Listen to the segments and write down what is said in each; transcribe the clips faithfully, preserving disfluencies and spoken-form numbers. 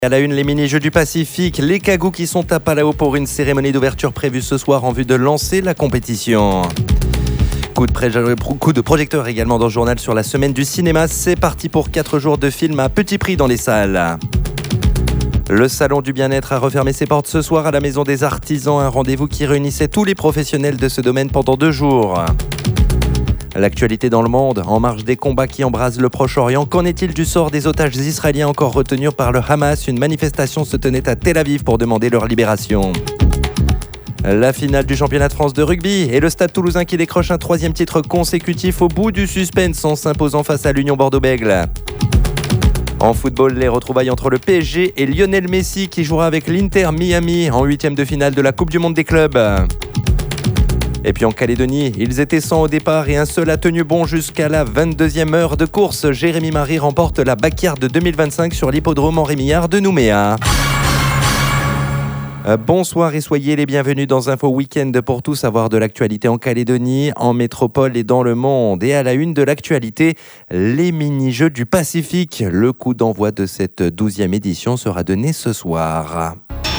À la une, les mini-jeux du Pacifique, les Cagous qui sont à Palau pour une cérémonie d'ouverture prévue ce soir en vue de lancer la compétition. Coup de, pré- coup de projecteur également dans le journal sur la semaine du cinéma. C'est parti pour quatre jours de film à petit prix dans les salles. Le salon du bien-être a refermé ses portes ce soir à la Maison des Artisans, un rendez-vous qui réunissait tous les professionnels de ce domaine pendant deux jours. L'actualité dans le monde, en marge des combats qui embrasent le Proche-Orient, qu'en est-il du sort des otages israéliens encore retenus par le Hamas ? Une manifestation se tenait à Tel Aviv pour demander leur libération. La finale du championnat de France de rugby et le Stade Toulousain qui décroche un troisième titre consécutif au bout du suspense en s'imposant face à l'Union Bordeaux-Bègles. En football, les retrouvailles entre le P S G et Lionel Messi qui jouera avec l'Inter Miami en huitième de finale de la Coupe du Monde des clubs. Et puis en Calédonie, ils étaient cent au départ et un seul a tenu bon jusqu'à la vingt-deuxième heure de course. Jérémy Marie remporte la Backyard de deux mille vingt-cinq sur l'hippodrome Henri Millard de Nouméa. Bonsoir et soyez les bienvenus dans Info Week-end pour tout savoir de l'actualité en Calédonie, en métropole et dans le monde. Et à la une de l'actualité, les mini-jeux du Pacifique. Le coup d'envoi de cette douzième édition sera donné ce soir.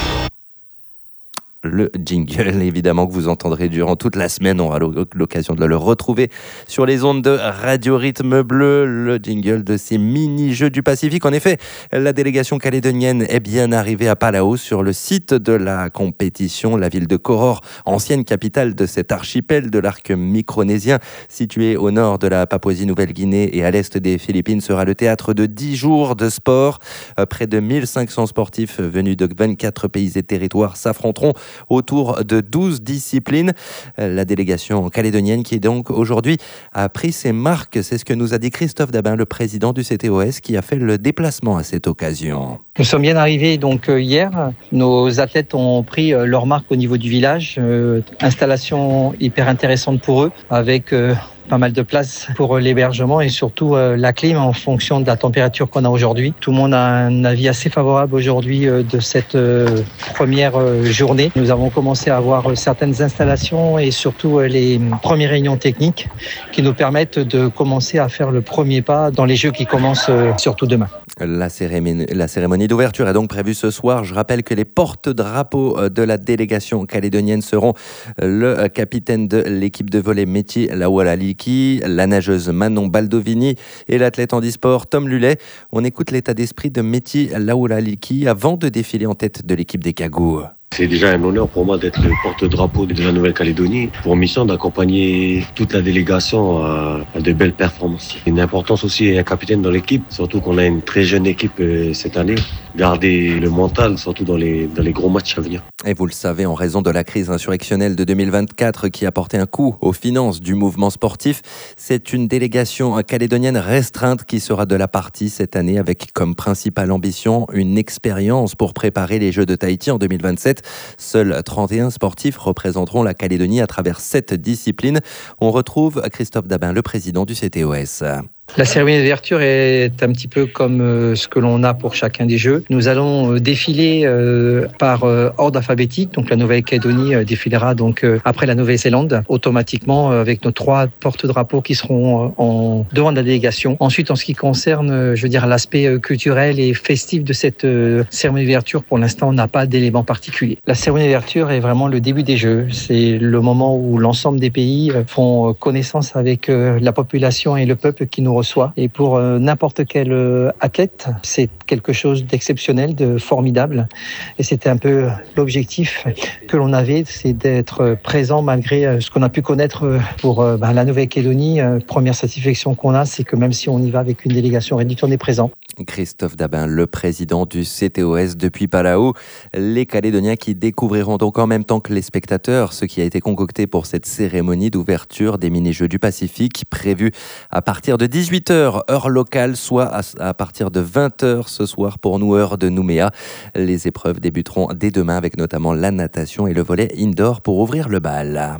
Le jingle, évidemment, que vous entendrez durant toute la semaine. On aura l'occasion de le retrouver sur les ondes de Radio Rythme Bleu, le jingle de ces mini-jeux du Pacifique. En effet, la délégation calédonienne est bien arrivée à Palau, sur le site de la compétition. La ville de Koror, ancienne capitale de cet archipel de l'arc micronésien, situé au nord de la Papouasie-Nouvelle-Guinée et à l'est des Philippines, sera le théâtre de dix jours de sport. Près de mille cinq cents sportifs venus de vingt-quatre pays et territoires s'affronteront autour de douze disciplines. La délégation calédonienne qui donc aujourd'hui a pris ses marques. C'est ce que nous a dit Christophe Dabin, le président du C T O S, qui a fait le déplacement à cette occasion. Nous sommes bien arrivés donc hier. Nos athlètes ont pris leur marque au niveau du village. Euh, installation hyper intéressante pour eux, avec euh, pas mal de place pour l'hébergement et surtout euh, la clim en fonction de la température qu'on a aujourd'hui. Tout le monde a un avis assez favorable aujourd'hui euh, de cette euh, première euh, journée. Nous avons commencé à avoir euh, certaines installations et surtout euh, les premières réunions techniques qui nous permettent de commencer à faire le premier pas dans les jeux qui commencent euh, surtout demain. La cérémonie, la cérémonie d'ouverture est donc prévue ce soir. Je rappelle que les porte-drapeaux de la délégation calédonienne seront le capitaine de l'équipe de volley Métis Lawala-Liki, la nageuse Manon Baldovini et l'athlète handisport Tom Lulet. On écoute l'état d'esprit de Métis Lawala-Liki avant de défiler en tête de l'équipe des Cagous. C'est déjà un honneur pour moi d'être le porte-drapeau de la Nouvelle-Calédonie pour mission d'accompagner toute la délégation à, à de belles performances. Une importance aussi est un capitaine dans l'équipe, surtout qu'on a une très jeune équipe cette année. Garder le mental, surtout dans les, dans les gros matchs à venir. Et vous le savez, en raison de la crise insurrectionnelle de deux mille vingt-quatre qui a porté un coup aux finances du mouvement sportif, c'est une délégation calédonienne restreinte qui sera de la partie cette année avec comme principale ambition une expérience pour préparer les Jeux de Tahiti en deux mille vingt-sept. Seuls trente et un sportifs représenteront la Calédonie à travers sept disciplines. On retrouve Christophe Dabin, le président du C T O S. La cérémonie d'ouverture est un petit peu comme euh, ce que l'on a pour chacun des jeux. Nous allons euh, défiler euh, par euh, ordre alphabétique. Donc la Nouvelle-Calédonie euh, défilera donc euh, après la Nouvelle-Zélande automatiquement euh, avec nos trois porte-drapeaux qui seront euh, en devant de la délégation. Ensuite, en ce qui concerne, euh, je veux dire, l'aspect euh, culturel et festif de cette euh, cérémonie d'ouverture, pour l'instant, on n'a pas d'élément particulier. La cérémonie d'ouverture est vraiment le début des Jeux. C'est le moment où l'ensemble des pays euh, font euh, connaissance avec euh, la population et le peuple qui nous reçoit. Et pour euh, n'importe quel euh, athlète, c'est quelque chose d'exceptionnel, de formidable. Et c'était un peu l'objectif que l'on avait, c'est d'être présent malgré euh, ce qu'on a pu connaître euh, pour euh, bah, la Nouvelle-Calédonie. Euh, première satisfaction qu'on a, c'est que même si on y va avec une délégation réduite, on est présent. Christophe Dabin, le président du C T O S depuis Palau. Les Calédoniens qui découvriront donc en même temps que les spectateurs ce qui a été concocté pour cette cérémonie d'ouverture des mini-jeux du Pacifique, prévue à partir de dix-huit heures, heure locale, soit à partir de vingt heures ce soir pour nous, heure de Nouméa. Les épreuves débuteront dès demain avec notamment la natation et le volley indoor pour ouvrir le bal.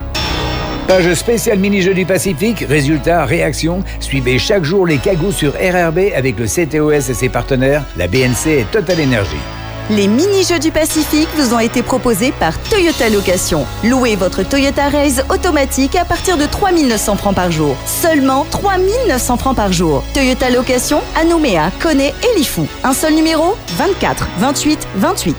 Page spéciale mini-jeux du Pacifique, résultats, réactions. Suivez chaque jour les Cagous sur R R B avec le C T O S et ses partenaires, la B N C et Total Energy. Les mini-jeux du Pacifique vous ont été proposés par Toyota Location. Louez votre Toyota Raze automatique à partir de trois mille neuf cents francs par jour. Seulement trois mille neuf cents francs par jour. Toyota Location à Nouméa, Koné et Lifou. Un seul numéro, vingt-quatre vingt-huit vingt-huit.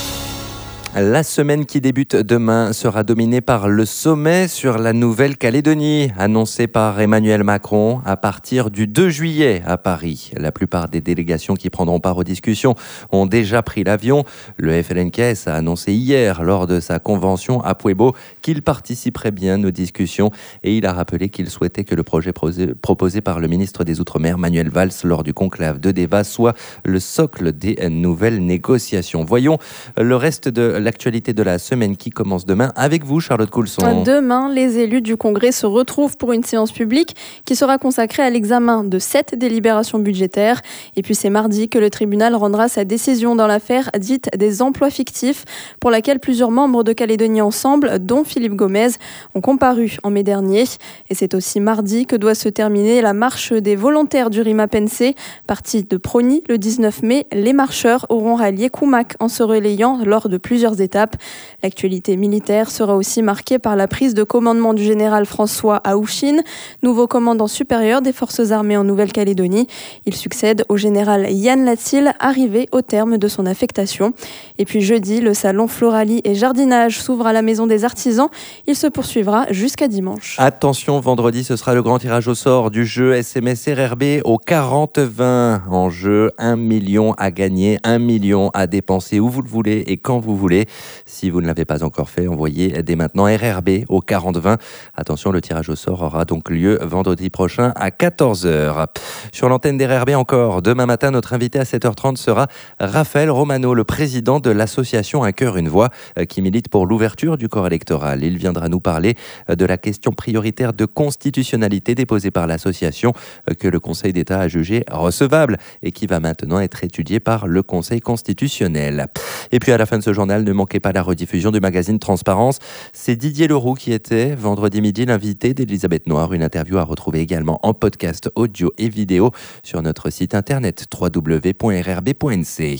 La semaine qui débute demain sera dominée par le sommet sur la Nouvelle-Calédonie, annoncé par Emmanuel Macron à partir du deux juillet à Paris. La plupart des délégations qui prendront part aux discussions ont déjà pris l'avion. Le F L N K S a annoncé hier, lors de sa convention à Pueblo, qu'il participerait bien aux discussions et il a rappelé qu'il souhaitait que le projet proposé par le ministre des Outre-mer, Manuel Valls, lors du conclave de Déva, soit le socle des nouvelles négociations. Voyons le reste de l'actualité de la semaine qui commence demain avec vous, Charlotte Coulson. Demain, les élus du Congrès se retrouvent pour une séance publique qui sera consacrée à l'examen de sept délibérations budgétaires. Et puis c'est mardi que le tribunal rendra sa décision dans l'affaire dite des emplois fictifs, pour laquelle plusieurs membres de Calédonie Ensemble, dont Philippe Gomez, ont comparu en mai dernier. Et c'est aussi mardi que doit se terminer la marche des volontaires du Rimapensé. Partie de Prony le dix-neuf mai, les marcheurs auront rallié Koumak en se relayant lors de plusieurs étapes. L'actualité militaire sera aussi marquée par la prise de commandement du général François Aouchine, nouveau commandant supérieur des forces armées en Nouvelle-Calédonie. Il succède au général Yann Latil, arrivé au terme de son affectation. Et puis jeudi, le salon Floralie et Jardinage s'ouvre à la Maison des Artisans. Il se poursuivra jusqu'à dimanche. Attention, vendredi, ce sera le grand tirage au sort du jeu S M S R R B au quarante vingt. En jeu, un million à gagner, un million à dépenser où vous le voulez et quand vous voulez. Si vous ne l'avez pas encore fait, envoyez dès maintenant R R B au quarante vingt. Attention, le tirage au sort aura donc lieu vendredi prochain à quatorze heures. Sur l'antenne d'R R B encore, demain matin, notre invité à sept heures trente sera Raphaël Romano, le président de l'association Un cœur, une voix, qui milite pour l'ouverture du corps électoral. Il viendra nous parler de la question prioritaire de constitutionnalité déposée par l'association que le Conseil d'État a jugée recevable et qui va maintenant être étudiée par le Conseil constitutionnel. Et puis à la fin de ce journal, ne manquez pas la rediffusion du magazine Transparence. C'est Didier Leroux qui était vendredi midi l'invité d'Elisabeth Noir. Une interview à retrouver également en podcast audio et vidéo sur notre site internet w w w point r r b point n c.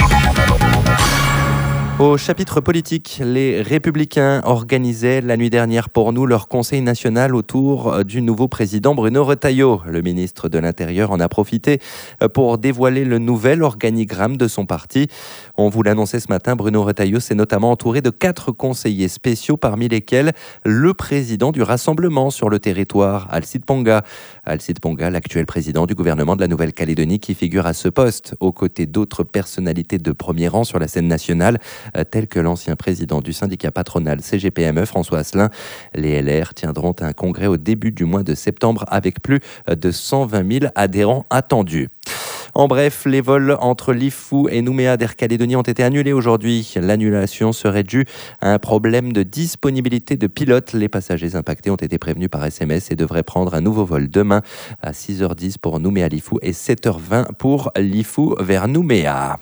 Au chapitre politique, les Républicains organisaient la nuit dernière pour nous leur conseil national autour du nouveau président Bruno Retailleau. Le ministre de l'Intérieur en a profité pour dévoiler le nouvel organigramme de son parti. On vous l'annonçait ce matin, Bruno Retailleau s'est notamment entouré de quatre conseillers spéciaux, parmi lesquels le président du Rassemblement sur le territoire, Alcide Ponga. Alcide Ponga, l'actuel président du gouvernement de la Nouvelle-Calédonie, qui figure à ce poste aux côtés d'autres personnalités de premier rang sur la scène nationale, tel que l'ancien président du syndicat patronal C G P M E, François Asselin. Les L R tiendront un congrès au début du mois de septembre avec plus de cent vingt mille adhérents attendus. En bref, les vols entre Lifou et Nouméa d'Air Calédonie ont été annulés aujourd'hui. L'annulation serait due à un problème de disponibilité de pilotes. Les passagers impactés ont été prévenus par S M S et devraient prendre un nouveau vol demain à six heures dix pour Nouméa-Lifou et sept heures vingt pour Lifou vers Nouméa.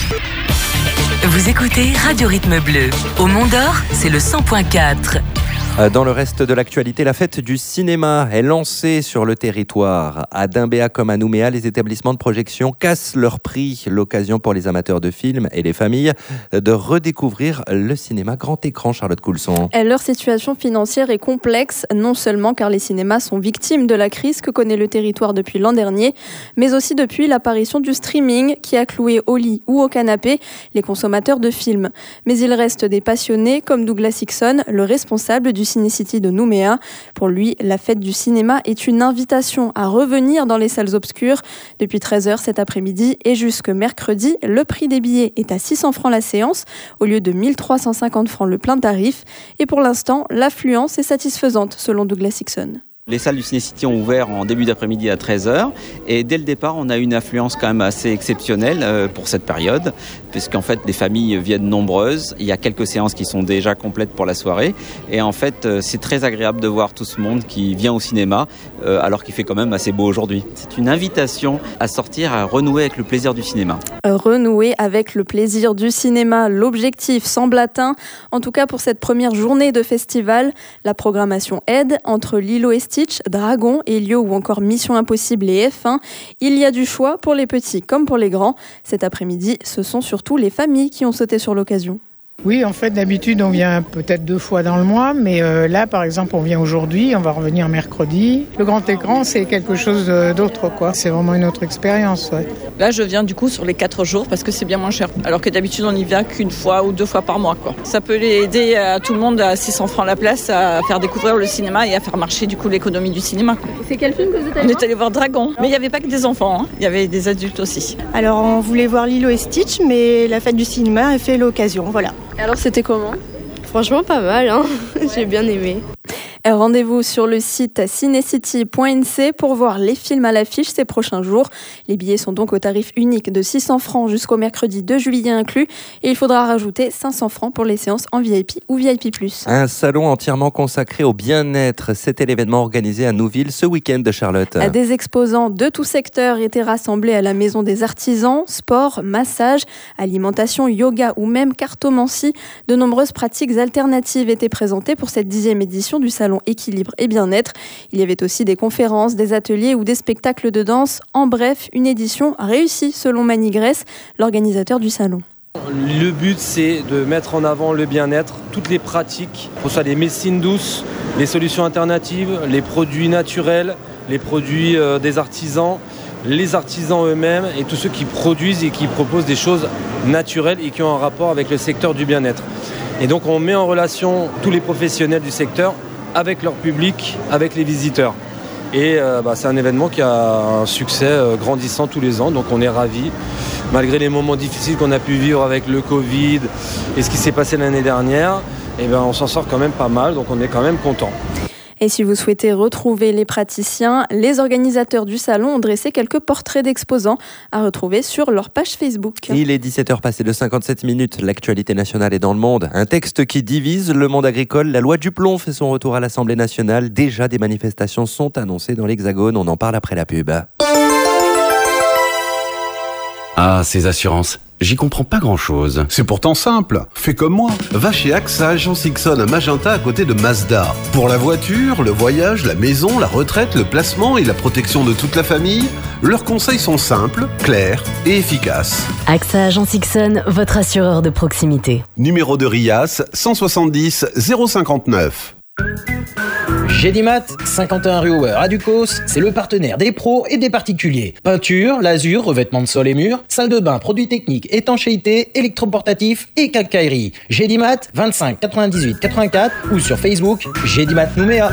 Vous écoutez Radio Rythme Bleu. Au Mont d'Or, c'est le cent point quatre. Dans le reste de l'actualité, la fête du cinéma est lancée sur le territoire. À Dimbéa comme à Nouméa, les établissements de projection cassent leur prix. L'occasion pour les amateurs de films et les familles de redécouvrir le cinéma grand écran, Charlotte Coulson. Et leur situation financière est complexe, non seulement car les cinémas sont victimes de la crise que connaît le territoire depuis l'an dernier, mais aussi depuis l'apparition du streaming qui a cloué au lit ou au canapé les consommateurs de films. Mais il reste des passionnés comme Douglas Hickson, le responsable du Ciné-City de Nouméa. Pour lui, la fête du cinéma est une invitation à revenir dans les salles obscures. Depuis treize heures cet après-midi et jusque mercredi, le prix des billets est à six cents francs la séance au lieu de mille trois cent cinquante francs le plein tarif. Et pour l'instant, l'affluence est satisfaisante selon Douglas Hickson. Les salles du Ciné-City ont ouvert en début d'après-midi à treize heures et dès le départ, on a une affluence quand même assez exceptionnelle pour cette période puisqu'en fait, les familles viennent nombreuses. Il y a quelques séances qui sont déjà complètes pour la soirée et en fait, c'est très agréable de voir tout ce monde qui vient au cinéma alors qu'il fait quand même assez beau aujourd'hui. C'est une invitation à sortir, à renouer avec le plaisir du cinéma. Renouer avec le plaisir du cinéma, l'objectif semble atteint. En tout cas, pour cette première journée de festival, la programmation aide entre Lilo Esti Stitch, Dragon, Elio ou encore Mission Impossible et F un. Il y a du choix pour les petits comme pour les grands. Cet après-midi, ce sont surtout les familles qui ont sauté sur l'occasion. Oui, en fait, d'habitude, on vient peut-être deux fois dans le mois, mais euh, là, par exemple, on vient aujourd'hui, on va revenir mercredi. Le grand écran, c'est quelque chose d'autre, quoi. C'est vraiment une autre expérience, ouais. Là, je viens du coup sur les quatre jours parce que c'est bien moins cher. Alors que d'habitude, on n'y vient qu'une fois ou deux fois par mois, quoi. Ça peut aider à tout le monde à six cents francs la place à faire découvrir le cinéma et à faire marcher du coup l'économie du cinéma. C'est quel film que vous êtes allé On voir ? est allé voir Dragon, mais il n'y avait pas que des enfants, hein. Il y avait des adultes aussi. Alors, on voulait voir Lilo et Stitch, mais la fête du cinéma a fait l'occasion, voilà. Alors, c'était comment ? Franchement, pas mal, hein. J'ai bien aimé. Rendez-vous sur le site cinecity point n c pour voir les films à l'affiche ces prochains jours. Les billets sont donc au tarif unique de six cents francs jusqu'au mercredi deux juillet inclus. Et il faudra rajouter cinq cents francs pour les séances en V I P ou V I P plus. Un salon entièrement consacré au bien-être. C'était l'événement organisé à Nouville ce week-end de Charlotte. Des exposants de tout secteur étaient rassemblés à la Maison des Artisans. Sport, massage, alimentation, yoga ou même cartomancie. De nombreuses pratiques alternatives étaient présentées pour cette dixième édition du salon équilibre et bien-être. Il y avait aussi des conférences, des ateliers ou des spectacles de danse. En bref, une édition réussie selon Manigresse, l'organisateur du salon. Le but, c'est de mettre en avant le bien-être, toutes les pratiques, que ce soit les médecines douces, les solutions alternatives, les produits naturels, les produits euh, des artisans, les artisans eux-mêmes et tous ceux qui produisent et qui proposent des choses naturelles et qui ont un rapport avec le secteur du bien-être. Et donc on met en relation tous les professionnels du secteur avec leur public, avec les visiteurs. Et euh, bah, c'est un événement qui a un succès euh, grandissant tous les ans, donc on est ravis. Malgré les moments difficiles qu'on a pu vivre avec le Covid et ce qui s'est passé l'année dernière, eh ben, on s'en sort quand même pas mal, donc on est quand même content. Et si vous souhaitez retrouver les praticiens, les organisateurs du salon ont dressé quelques portraits d'exposants à retrouver sur leur page Facebook. Il est dix-sept heures passées de cinquante-sept minutes. L'actualité nationale est dans le monde. Un texte qui divise le monde agricole. La loi du plomb fait son retour à l'Assemblée nationale. Déjà, des manifestations sont annoncées dans l'Hexagone. On en parle après la pub. Ah, ces assurances. J'y comprends pas grand-chose. C'est pourtant simple. Fais comme moi. Va chez A X A Agence Ixon à Magenta à côté de Mazda. Pour la voiture, le voyage, la maison, la retraite, le placement et la protection de toute la famille, leurs conseils sont simples, clairs et efficaces. A X A Agence Ixon, votre assureur de proximité. Numéro de RIAS cent soixante-dix zéro cinquante-neuf. Gédimat, cinquante et un rue Hauer à Ducos, c'est le partenaire des pros et des particuliers. Peinture, lasure, revêtement de sol et murs, salle de bain, produits techniques, étanchéité, électroportatif et quincaillerie. Gédimat, vingt-cinq quatre-vingt-dix-huit quatre-vingt-quatre ou sur Facebook, Gédimat Nouméa.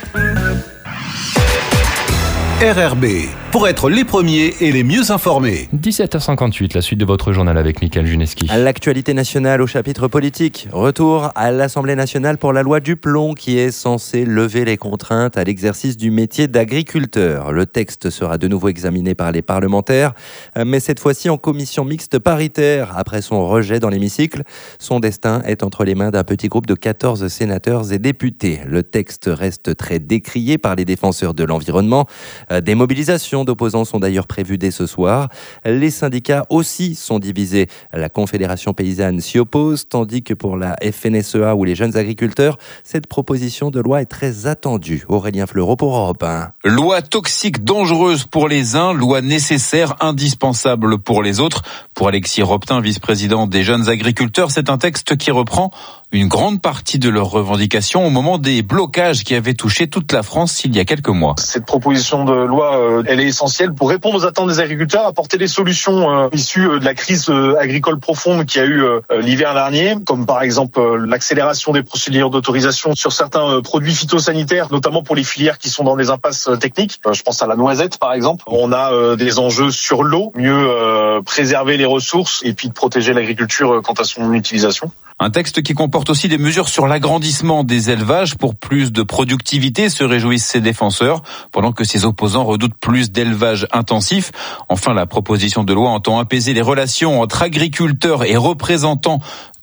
R R B, pour être les premiers et les mieux informés. dix-sept heures cinquante-huit, la suite de votre journal avec Mickaël Juneski. L'actualité nationale au chapitre politique. Retour à l'Assemblée nationale pour la loi du plomb qui est censée lever les contraintes à l'exercice du métier d'agriculteur. Le texte sera de nouveau examiné par les parlementaires, mais cette fois-ci en commission mixte paritaire. Après son rejet dans l'hémicycle, son destin est entre les mains d'un petit groupe de quatorze sénateurs et députés. Le texte reste très décrié par les défenseurs de l'environnement. Des mobilisations d'opposants sont d'ailleurs prévues dès ce soir. Les syndicats aussi sont divisés. La Confédération paysanne s'y oppose, tandis que pour la F N S E A ou les jeunes agriculteurs, cette proposition de loi est très attendue. Aurélien Fleureau pour Europe un. Loi toxique, dangereuse pour les uns, loi nécessaire, indispensable pour les autres. Pour Alexis Roptin, vice-président des jeunes agriculteurs, c'est un texte qui reprend une grande partie de leurs revendications au moment des blocages qui avaient touché toute la France il y a quelques mois. Cette proposition de loi, euh, elle est essentielle pour répondre aux attentes des agriculteurs, apporter des solutions euh, issues euh, de la crise euh, agricole profonde qu'il y a eu euh, l'hiver dernier, comme par exemple euh, l'accélération des procédures d'autorisation sur certains euh, produits phytosanitaires, notamment pour les filières qui sont dans des impasses euh, techniques. Euh, je pense à la noisette par exemple. On a euh, des enjeux sur l'eau, mieux euh, préserver les ressources et puis de protéger l'agriculture euh, quant à son utilisation. Un texte qui comporte aussi des mesures sur l'agrandissement des élevages pour plus de productivité, se réjouissent ses défenseurs, pendant que ses opposants redoutent plus d'élevage intensif. Enfin, la proposition de loi entend apaiser les relations entre agriculteurs et représentants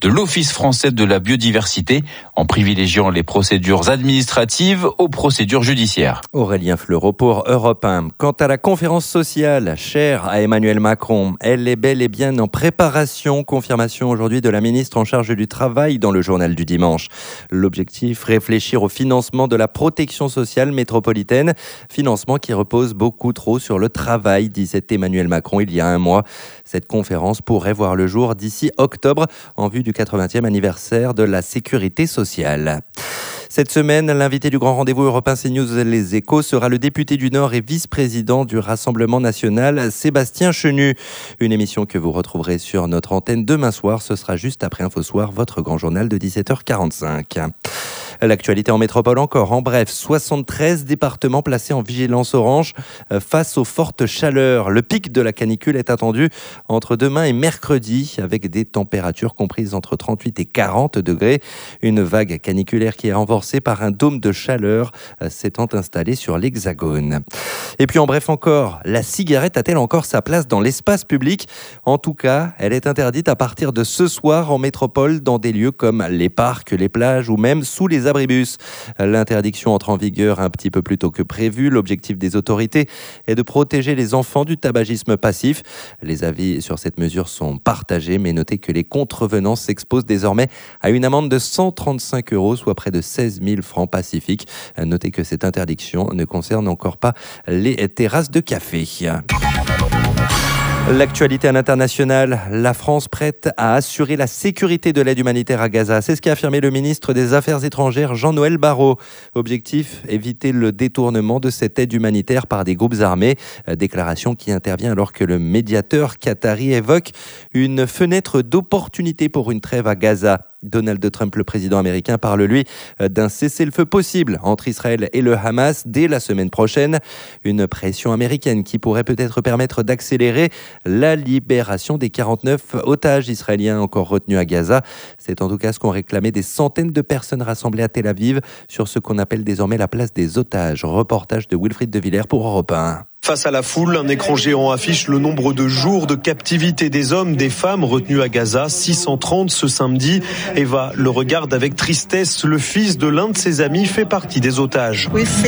de l'Office français de la biodiversité en privilégiant les procédures administratives aux procédures judiciaires. Aurélien Fleureau pour Europe un. Quant à la conférence sociale chère à Emmanuel Macron, elle est bel et bien en préparation. Confirmation aujourd'hui de la ministre en charge du travail dans le journal du dimanche. L'objectif, réfléchir au financement de la protection sociale métropolitaine. Financement qui repose beaucoup trop sur le travail, disait Emmanuel Macron il y a un mois. Cette conférence pourrait voir le jour d'ici octobre en vue du quatre-vingtième anniversaire de la sécurité sociale. Cette semaine, l'invité du grand rendez-vous européen CNews Les Échos sera le député du Nord et vice-président du Rassemblement national, Sébastien Chenu. Une émission que vous retrouverez sur notre antenne demain soir. Ce sera juste après Info Soir, votre grand journal de dix-sept heures quarante-cinq. L'actualité en métropole encore. En bref, soixante-treize départements placés en vigilance orange face aux fortes chaleurs. Le pic de la canicule est attendu entre demain et mercredi avec des températures comprises entre trente-huit et quarante degrés. Une vague caniculaire qui est renforcée par un dôme de chaleur s'étant installé sur l'Hexagone. Et puis en bref encore, la cigarette a-t-elle encore sa place dans l'espace public ? En tout cas, elle est interdite à partir de ce soir en métropole dans des lieux comme les parcs, les plages ou même sous les abribus. L'interdiction entre en vigueur un petit peu plus tôt que prévu. L'objectif des autorités est de protéger les enfants du tabagisme passif. Les avis sur cette mesure sont partagés, mais notez que les contrevenants s'exposent désormais à une amende de cent trente-cinq euros, soit près de seize mille francs pacifiques. Notez que cette interdiction ne concerne encore pas les terrasses de café. L'actualité à l'international, la France prête à assurer la sécurité de l'aide humanitaire à Gaza. C'est ce qu'a affirmé le ministre des Affaires étrangères Jean-Noël Barrot. Objectif, éviter le détournement de cette aide humanitaire par des groupes armés. Déclaration qui intervient alors que le médiateur qatari évoque une fenêtre d'opportunité pour une trêve à Gaza. Donald Trump, le président américain, parle lui d'un cessez-le-feu possible entre Israël et le Hamas dès la semaine prochaine. Une pression américaine qui pourrait peut-être permettre d'accélérer la libération des quarante-neuf otages israéliens encore retenus à Gaza. C'est en tout cas ce qu'ont réclamé des centaines de personnes rassemblées à Tel Aviv sur ce qu'on appelle désormais la place des otages. Reportage de Wilfried de Villers pour Europe un. Face à la foule, un écran géant affiche le nombre de jours de captivité des hommes, des femmes retenus à Gaza, six cent trente ce samedi. Eva le regarde avec tristesse. Le fils de l'un de ses amis fait partie des otages.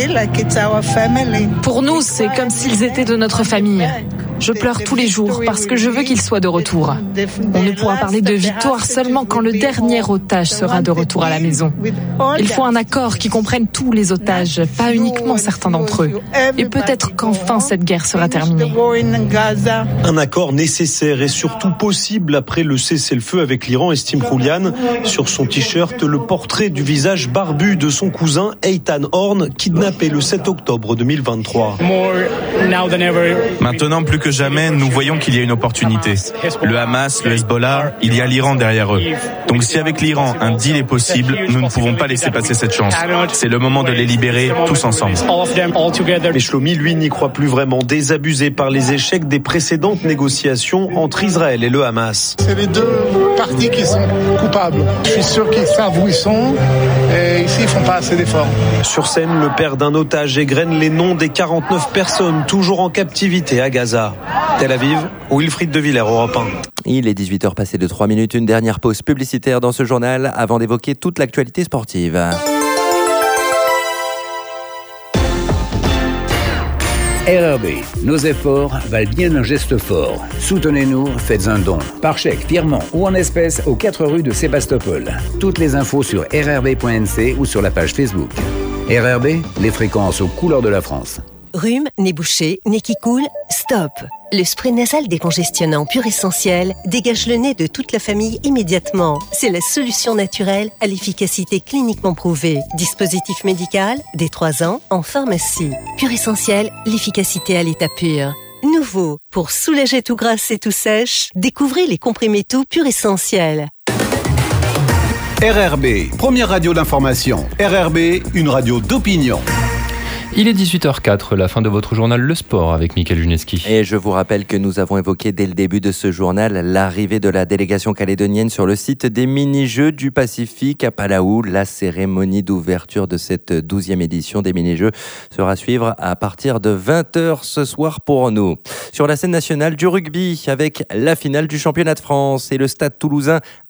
Pour nous, c'est comme s'ils étaient de notre famille. Je pleure tous les jours parce que je veux qu'ils soient de retour. On ne pourra parler de victoire seulement quand le dernier otage sera de retour à la maison. Il faut un accord qui comprenne tous les otages, pas uniquement certains d'entre eux. Et peut-être qu'enfin cette guerre sera terminée. Un accord nécessaire et surtout possible après le cessez-le-feu avec l'Iran, estime Roulian. Sur son t-shirt, le portrait du visage barbu de son cousin Eitan Horn, kidnappé le sept octobre deux mille vingt-trois. Maintenant, plus que jamais, nous voyons qu'il y a une opportunité. Le Hamas, le Hezbollah, il y a l'Iran derrière eux. Donc si avec l'Iran, un deal est possible, nous ne pouvons pas laisser passer cette chance. C'est le moment de les libérer tous ensemble. Mais Shlomi, lui, n'y croit plus vraiment, désabusé par les échecs des précédentes négociations entre Israël et le Hamas. C'est les deux parties qui sont coupables. Je suis sûr qu'ils savent où ils sont et ici ils font pas assez d'efforts. Sur scène, le père d'un otage égrène les noms des quarante-neuf personnes toujours en captivité à Gaza. Tel Aviv, Wilfried de Villers, Europe un. Il est dix-huit heures passées de trois minutes, une dernière pause publicitaire dans ce journal avant d'évoquer toute l'actualité sportive. R R B, nos efforts valent bien un geste fort. Soutenez-nous, faites un don. Par chèque, virement ou en espèces aux quatre rues de Sébastopol. Toutes les infos sur r r b point n c ou sur la page Facebook. R R B, les fréquences aux couleurs de la France. Rhume, nez bouché, nez qui coule, stop. Le spray nasal décongestionnant pur essentiel dégage le nez de toute la famille immédiatement. C'est la solution naturelle à l'efficacité cliniquement prouvée. Dispositif médical, dès trois ans, en pharmacie. Pur essentiel, l'efficacité à l'état pur. Nouveau, pour soulager tout grasse et tout sèche, découvrez les comprimés tout pur essentiel. R R B, première radio d'information. R R B, une radio d'opinion. Il est dix-huit heures quatre, la fin de votre journal Le Sport avec Mickaël Juneski. Et je vous rappelle que nous avons évoqué dès le début de ce journal l'arrivée de la délégation calédonienne sur le site des mini-jeux du Pacifique à Palau. La cérémonie d'ouverture de cette douzième édition des mini-jeux sera à suivre à partir de vingt heures ce soir pour nous. Sur la scène nationale du rugby avec la finale du championnat de France et le Stade Toulousain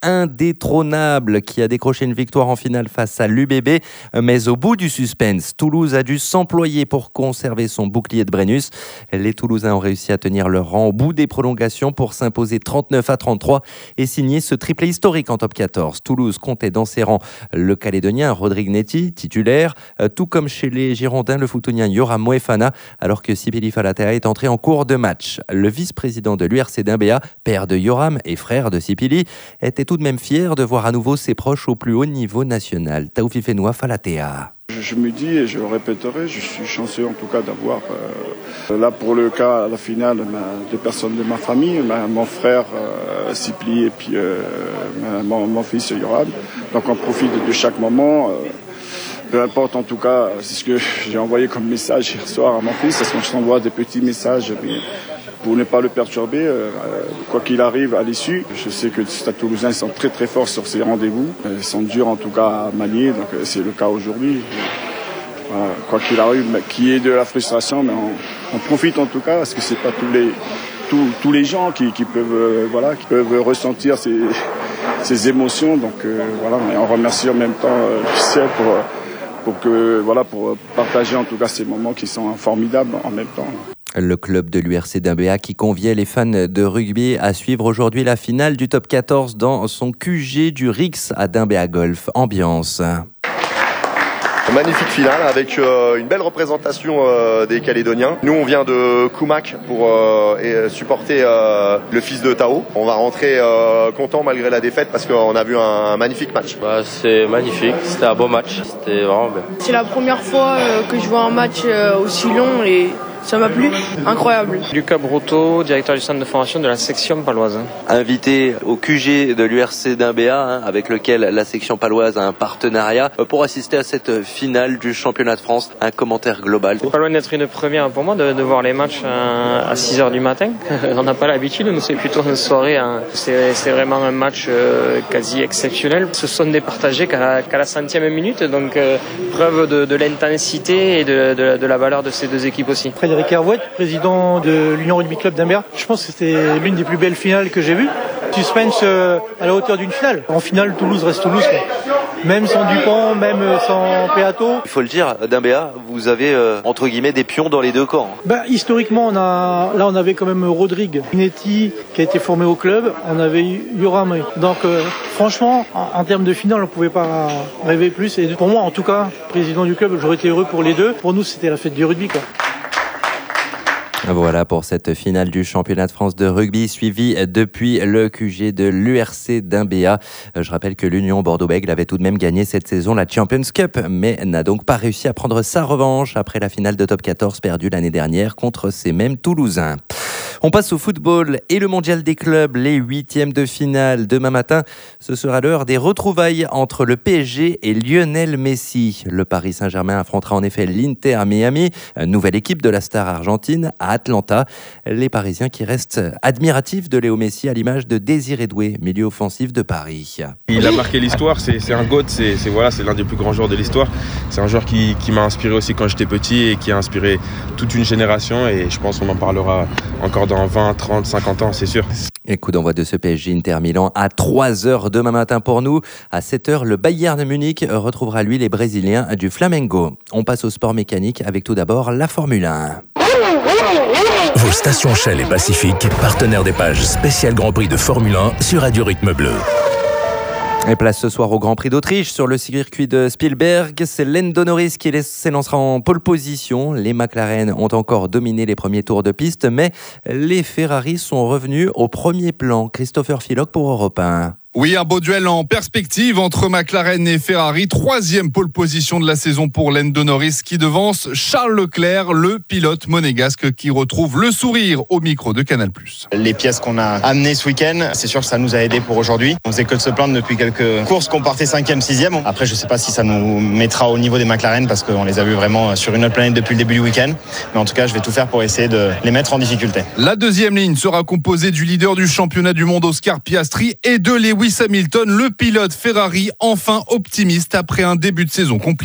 indétrônable qui a décroché une victoire en finale face à l'U B B. Mais au bout du suspense, Toulouse a dû s'employer pour conserver son bouclier de Brennus. Les Toulousains ont réussi à tenir leur rang au bout des prolongations pour s'imposer trente-neuf à trente-trois et signer ce triplé historique en top quatorze. Toulouse comptait dans ses rangs le Calédonien Rodrigue Netti, titulaire, tout comme chez les Girondins le Foutounien Yoram Moefana, alors que Sipili Falatea est entré en cours de match. Le vice-président de l'U R C d'Umbéa, père de Yoram et frère de Sipili, était tout de même fier de voir à nouveau ses proches au plus haut niveau national. Taoufi Fenoua Falatea. Je me dis, et je le répéterai, je suis chanceux en tout cas d'avoir, euh, là pour le cas, à la finale, ma, des personnes de ma famille, ma, mon frère euh, Sipli et puis euh, ma, mon, mon fils Yoram. Donc on profite de chaque moment. Euh, peu importe en tout cas, c'est ce que j'ai envoyé comme message hier soir à mon fils, parce qu'on s'envoie des petits messages mais pour ne pas le perturber, euh, quoi qu'il arrive à l'issue. Je sais que les Stade Toulousains sont très très forts sur ces rendez-vous, ils sont durs en tout cas à manier, donc c'est le cas aujourd'hui. Voilà, quoi qu'il arrive, qu'il y ait de la frustration, mais on, on profite en tout cas, parce que c'est pas tous les tous, tous les gens qui, qui peuvent euh, voilà qui peuvent ressentir ces, ces émotions, donc euh, voilà, et on remercie en même temps euh, le ciel pour pour que voilà pour partager en tout cas ces moments qui sont formidables en même temps. Le club de l'U R C d'Umbéa qui conviait les fans de rugby à suivre aujourd'hui la finale du top quatorze dans son Q G du R I X à d'Umbéa Golf. Ambiance. Magnifique finale avec euh, une belle représentation euh, des Calédoniens. Nous on vient de Koumak pour euh, et supporter euh, le fils de Tao. On va rentrer euh, content malgré la défaite parce qu'on a vu un, un magnifique match. Bah, c'est magnifique, c'était un beau match, c'était vraiment bien. C'est la première fois euh, que je vois un match euh, aussi long et ça m'a plu, incroyable. Lucas Brotto, directeur du centre de formation de la section paloise. Invité au Q G de l'U R C d'Umbéa, hein, avec lequel la section paloise a un partenariat pour assister à cette finale du championnat de France. Un commentaire global. C'est pas loin d'être une première pour moi de, de voir les matchs à, à six heures du matin. On n'a pas l'habitude, nous c'est plutôt une soirée. Hein. C'est, c'est vraiment un match euh, quasi exceptionnel. Ce sont départagés qu'à, qu'à la centième minute, donc euh, preuve de, de l'intensité et de, de, de la valeur de ces deux équipes aussi. Frédéric Hervouet, président de l'Union Rugby Club d'Umbéa. Je pense que c'était l'une des plus belles finales que j'ai vues. Suspense euh, à la hauteur d'une finale. En finale, Toulouse reste Toulouse, quoi. Même sans Dupont, même sans Peato. Il faut le dire, d'Umbéa, vous avez euh, entre guillemets des pions dans les deux camps. Bah, historiquement, on a, là, on avait quand même Rodrigue Netti qui a été formé au club. On avait Yoram. Donc, euh, franchement, en, en termes de finale, on ne pouvait pas rêver plus. Et pour moi, en tout cas, président du club, j'aurais été heureux pour les deux. Pour nous, c'était la fête du rugby, quoi. Voilà pour cette finale du championnat de France de rugby suivie depuis le Q G de l'U R C d'Umbéa. Je rappelle que l'Union Bordeaux-Bègles avait tout de même gagné cette saison la Champions Cup, mais n'a donc pas réussi à prendre sa revanche après la finale de top quatorze perdue l'année dernière contre ces mêmes Toulousains. On passe au football et le mondial des clubs, les huitièmes de finale. Demain matin, ce sera l'heure des retrouvailles entre le P S G et Lionel Messi. Le Paris Saint-Germain affrontera en effet l'Inter à Miami, nouvelle équipe de la star argentine à Atlanta. Les Parisiens qui restent admiratifs de Léo Messi à l'image de Désiré Doué, milieu offensif de Paris. Il a marqué l'histoire, c'est, c'est un GOAT, c'est, c'est, voilà, c'est l'un des plus grands joueurs de l'histoire. C'est un joueur qui, qui m'a inspiré aussi quand j'étais petit et qui a inspiré toute une génération et je pense qu'on en parlera encore dans vingt, trente, cinquante ans, c'est sûr. Et coup d'envoi de ce P S G Inter Milan à trois heures demain matin pour nous. À sept heures, le Bayern Munich retrouvera lui les Brésiliens du Flamengo. On passe au sport mécanique avec tout d'abord la Formule un. Vos stations Shell et Pacifique, partenaires des pages spéciales Grand Prix de Formule un sur Radio Rythme Bleu. Et place ce soir au Grand Prix d'Autriche sur le circuit de Spielberg. C'est Lando Norris qui s'élancera en pole position. Les McLaren ont encore dominé les premiers tours de piste, mais les Ferrari sont revenus au premier plan. Christopher Philoc pour Europe un. Oui, un beau duel en perspective entre McLaren et Ferrari. Troisième pole position de la saison pour Lando Norris qui devance Charles Leclerc, le pilote monégasque qui retrouve le sourire au micro de Canal plus. Les pièces qu'on a amenées ce week-end, c'est sûr que ça nous a aidés pour aujourd'hui. On faisait que de se plaindre depuis quelques courses qu'on partait cinquième, sixième. Après, je ne sais pas si ça nous mettra au niveau des McLaren parce qu'on les a vus vraiment sur une autre planète depuis le début du week-end. Mais en tout cas, je vais tout faire pour essayer de les mettre en difficulté. La deuxième ligne sera composée du leader du championnat du monde Oscar Piastri et de Lewis Hamilton, le pilote Ferrari, enfin optimiste après un début de saison compliqué.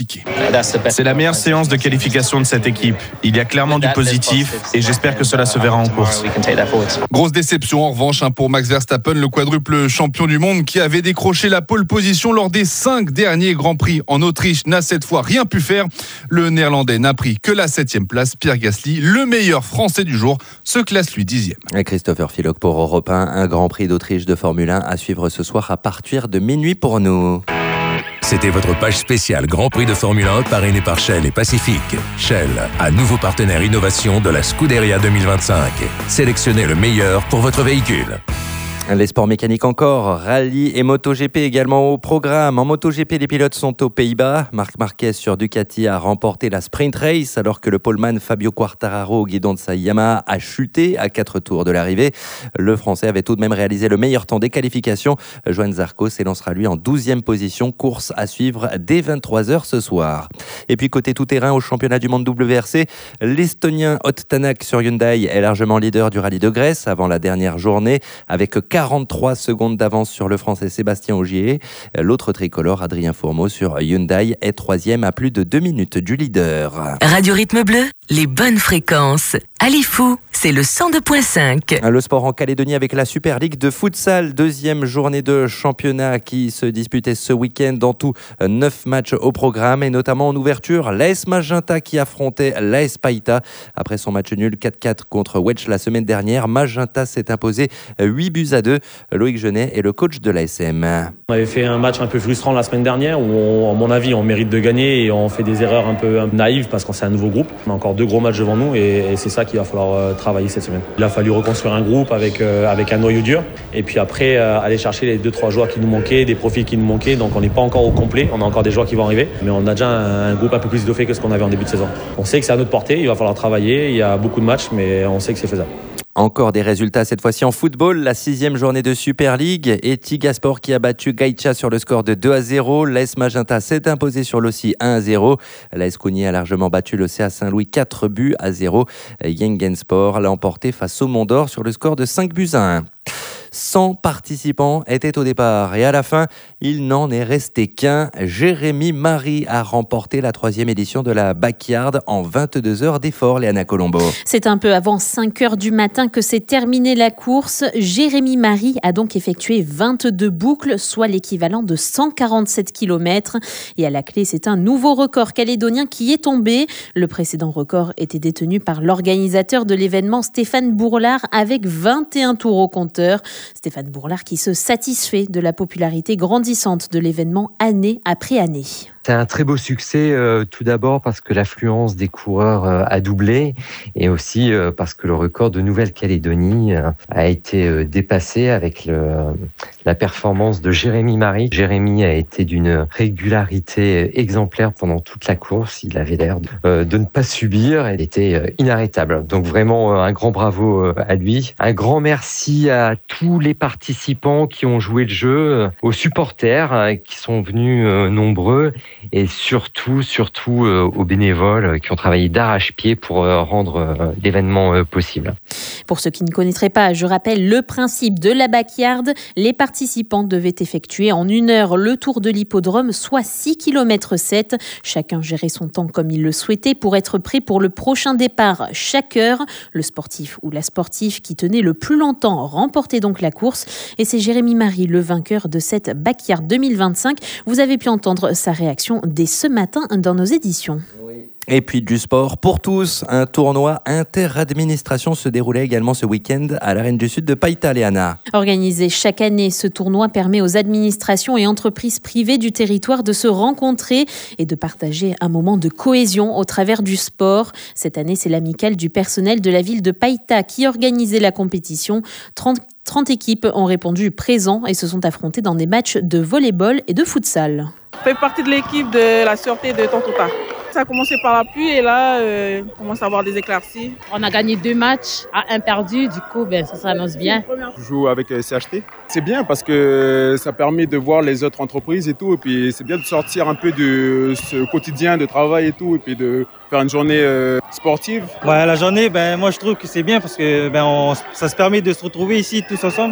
C'est la meilleure séance de qualification de cette équipe. Il y a clairement du positif et j'espère que cela se verra en course. Grosse déception en revanche hein, pour Max Verstappen, le quadruple champion du monde qui avait décroché la pole position lors des cinq derniers Grands Prix en Autriche, n'a cette fois rien pu faire. Le Néerlandais n'a pris que la septième place. Pierre Gasly, le meilleur Français du jour, se classe lui dixième. Et Christopher Philoque pour Europe un, un Grand Prix d'Autriche de Formule un à suivre ce soir à partir de minuit pour nous. C'était votre page spéciale Grand Prix de Formule un parrainée par Shell et Pacific. Shell, un nouveau partenaire innovation de la Scuderia deux mille vingt-cinq. Sélectionnez le meilleur pour votre véhicule. Les sports mécaniques encore, rallye et MotoGP également au programme. En MotoGP, les pilotes sont aux Pays-Bas. Marc Marquez sur Ducati a remporté la sprint race alors que le poleman Fabio Quartararo au guidon de sa Yamaha a chuté à quatre tours de l'arrivée. Le Français avait tout de même réalisé le meilleur temps des qualifications. Johan Zarco s'élancera lui en douzième position. Course à suivre dès vingt-trois heures ce soir. Et puis côté tout-terrain au championnat du monde W R C, l'Estonien Ott Tänak sur Hyundai est largement leader du rallye de Grèce avant la dernière journée avec quarante-trois secondes d'avance sur le Français Sébastien Ogier. L'autre tricolore, Adrien Fourmeau sur Hyundai, est troisième à plus de deux minutes du leader. Radio Rythme Bleu, les bonnes fréquences. Alifou, c'est le cent deux virgule cinq. Le sport en Calédonie avec la Super League de futsal, deuxième journée de championnat qui se disputait ce week-end. En tout, neuf matchs au programme et notamment en ouverture, l'A S Magenta qui affrontait l'A S Païta. Après son match nul quatre quatre contre Wedge la semaine dernière, Magenta s'est imposé huit buts à deux. Loïc Genet est le coach de l'A S M. On avait fait un match un peu frustrant la semaine dernière où, on, à mon avis, on mérite de gagner et on fait des erreurs un peu naïves parce qu'on c'est un nouveau groupe. On a encore deux gros matchs devant nous et, et c'est ça qu'il va falloir euh, travailler cette semaine. Il a fallu reconstruire un groupe avec, euh, avec un noyau dur et puis après euh, aller chercher les deux trois joueurs qui nous manquaient, des profils qui nous manquaient. Donc on n'est pas encore au complet, on a encore des joueurs qui vont arriver, mais on a déjà un, un groupe un peu plus étoffé que ce qu'on avait en début de saison. On sait que c'est à notre portée, il va falloir travailler, il y a beaucoup de matchs, mais on sait que c'est faisable. Encore des résultats cette fois-ci en football, la sixième journée de Super League et Tigasport qui a battu Gaïcha sur le score de deux à zéro. L'A S Magenta s'est imposé sur l'Ossi un à zéro. L'A S Cougny a largement battu le C A Saint-Louis quatre buts à zéro. Yengensport l'a emporté face au Mont-d'Or sur le score de cinq buts à un. cent participants étaient au départ et à la fin, il n'en est resté qu'un. Jérémy Marie a remporté la troisième édition de la Backyard en vingt-deux heures d'effort, Léana Colombo. C'est un peu avant cinq heures du matin que s'est terminée la course. Jérémy Marie a donc effectué vingt-deux boucles, soit l'équivalent de cent quarante-sept kilomètres. Et à la clé, c'est un nouveau record calédonien qui est tombé. Le précédent record était détenu par l'organisateur de l'événement, Stéphane Bourlard, avec vingt et un tours au compteur. Stéphane Bourlard qui se satisfait de la popularité grandissante de l'événement année après année. C'est un très beau succès, euh, tout d'abord parce que l'affluence des coureurs euh, a doublé et aussi euh, parce que le record de Nouvelle-Calédonie euh, a été euh, dépassé avec le, la performance de Jérémy Marie. Jérémy a été d'une régularité exemplaire pendant toute la course. Il avait l'air de, euh, de ne pas subir. Il était euh, inarrêtable. Donc vraiment euh, un grand bravo euh, à lui. Un grand merci à tous les participants qui ont joué le jeu, euh, aux supporters euh, qui sont venus euh, nombreux. Et surtout, surtout euh, aux bénévoles euh, qui ont travaillé d'arrache-pied pour euh, rendre euh, l'événement euh, possible. Pour ceux qui ne connaîtraient pas, je rappelle le principe de la Backyard. Les participants devaient effectuer en une heure le tour de l'hippodrome, soit six kilomètres sept. Chacun gérait son temps comme il le souhaitait pour être prêt pour le prochain départ chaque heure. Le sportif ou la sportive qui tenait le plus longtemps remportait donc la course. Et c'est Jérémy Marie, le vainqueur de cette Backyard deux mille vingt-cinq. Vous avez pu entendre sa réaction dès ce matin dans nos éditions. Et puis du sport pour tous, un tournoi inter-administration se déroulait également ce week-end à l'Arène du Sud de Païta, Léana. Organisé chaque année, ce tournoi permet aux administrations et entreprises privées du territoire de se rencontrer et de partager un moment de cohésion au travers du sport. Cette année, c'est l'amicale du personnel de la ville de Païta qui organisait la compétition. trente, trente équipes ont répondu présents et se sont affrontées dans des matchs de volley-ball et de futsal. Je fais partie de l'équipe de la sûreté de Tontouta. Ça a commencé par la pluie et là, euh, on commence à avoir des éclaircies. On a gagné deux matchs à un perdu, du coup, ben, ça s'annonce bien. Je joue avec C H T. C'est bien parce que ça permet de voir les autres entreprises et tout. Et puis c'est bien de sortir un peu de ce quotidien de travail et tout. Et puis de faire une journée euh, sportive. Ouais, la journée, ben, moi je trouve que c'est bien parce que ben, on, ça se permet de se retrouver ici tous ensemble.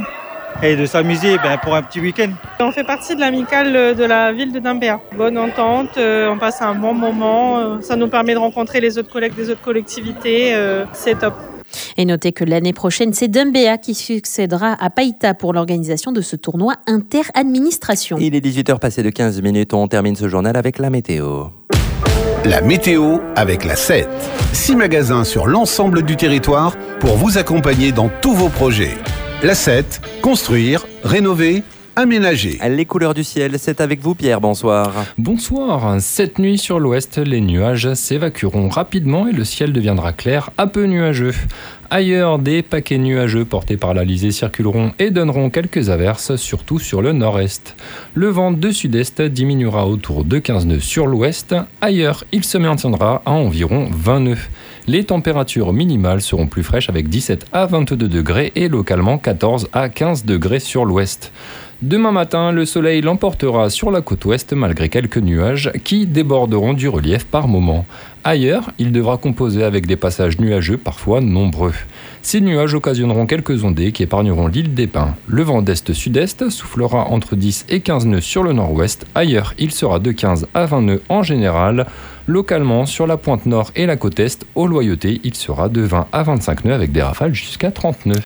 et de s'amuser ben, pour un petit week-end. On fait partie de l'amicale de la ville de Dambéa. Bonne entente, euh, on passe un bon moment, euh, ça nous permet de rencontrer les autres collègues des autres collectivités, euh, c'est top. Et notez que l'année prochaine, c'est Dambéa qui succédera à Païta pour l'organisation de ce tournoi inter-administration. Il est dix-huit heures passées de quinze minutes, on termine ce journal avec la météo. La météo avec la sept. Six magasins sur l'ensemble du territoire pour vous accompagner dans tous vos projets. La sept, construire, rénover, aménager. Les couleurs du ciel, c'est avec vous Pierre, bonsoir. Bonsoir. Cette nuit sur l'ouest, les nuages s'évacueront rapidement et le ciel deviendra clair, un peu nuageux. Ailleurs, des paquets nuageux portés par l'Alizé circuleront et donneront quelques averses, surtout sur le nord-est. Le vent de sud-est diminuera autour de quinze nœuds sur l'ouest. Ailleurs, il se maintiendra à environ vingt nœuds. Les températures minimales seront plus fraîches avec dix-sept à vingt-deux degrés et localement quatorze à quinze degrés sur l'ouest. Demain matin, le soleil l'emportera sur la côte ouest malgré quelques nuages qui déborderont du relief par moments. Ailleurs, il devra composer avec des passages nuageux parfois nombreux. Ces nuages occasionneront quelques ondées qui épargneront l'île des Pins. Le vent d'est-sud-est soufflera entre dix et quinze nœuds sur le nord-ouest. Ailleurs, il sera de quinze à vingt nœuds en général. Localement, sur la pointe nord et la côte est, aux Loyautés, il sera de vingt à vingt-cinq nœuds avec des rafales jusqu'à trente nœuds.